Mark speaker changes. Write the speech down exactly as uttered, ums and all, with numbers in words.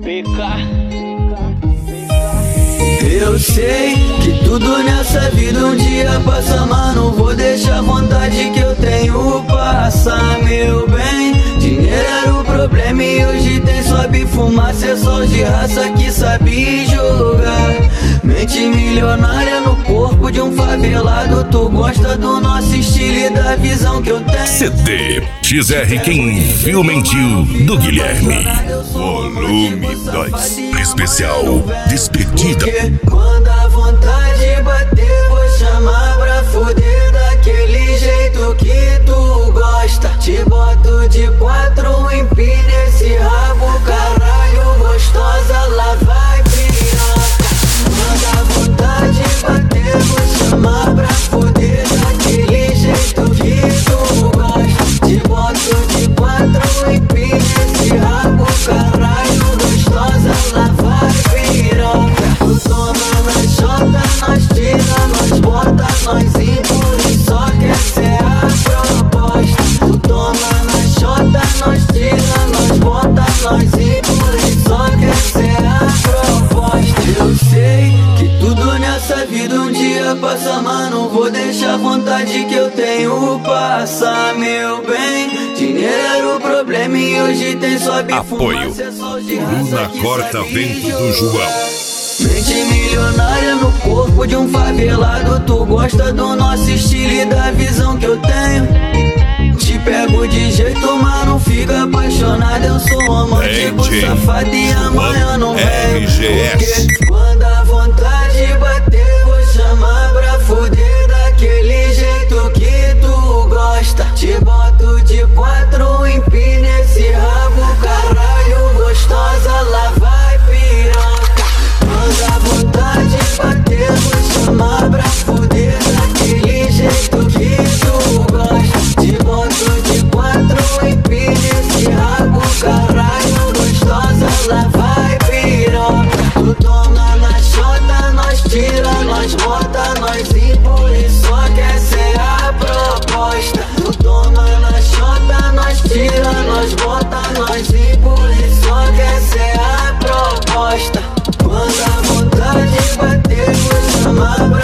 Speaker 1: P K.
Speaker 2: Eu sei que tudo nessa vida um dia passa, mas não vou deixar a vontade que eu tenho passar, meu bem. Dinheiro era o problema e hoje tem sobe fumaça. É só de raça que sabe jogar. Mente milionária no corpo de um favelado. Tu gosta do nosso estilo e da visão que eu tenho.
Speaker 3: C D X R Quem Viu Mentiu, do Guilherme. Volume dois. Especial Despedida.
Speaker 2: Porque quando a vontade bater, vou chamar pra fuder daquele jeito que tu gosta. Te boto de quatro, empina esse rabo, caralho, gostosa, lá vai piroca. Quando a vontade bater, vou chamar pra fuder daquele jeito que tu gosta. Te boto de quatro, empina esse rabo, caralho, gostosa, lá vai piroca. Tu toma na chota, nós tira, nós bota, nós empurra, só quer ser a proposta. Tu toma na chota, nós tira, nós bota, nós empurra, só quer ser a proposta. Eu sei que tudo nessa vida um dia passa, mas não vou deixar a vontade que eu tenho passar, meu bem. Dinheiro era o problema e hoje tem sobe
Speaker 3: Apoio Luna Corta Vento do João.
Speaker 2: Mente milionária no corpo de um favelado. Tu gosta do nosso estilo e da visão que eu tenho. Te pego de jeito, mas não fica apaixonado. Eu sou romântico, safado e amanhã não vem. Porque quando a vontade bater, vou chamar pra fuder daquele jeito que tu gosta. Te boto de quatro, empina esse rabo, caralho, gostosa, lá vai piroca. Quando a vontade bater, vou chamar pra fuder daquele jeito que tu gosta. Te boto de quatro, empina esse rabo, caralho, gostosa, lá vai piroca. Tu toma na chota, nós tira, nós bota, nós empurra e só quer ser a proposta. Tu toma na chota, nós tira, nós bota, nós empurra e só quer ser a proposta. Quando a vontade bater, vou chamar pra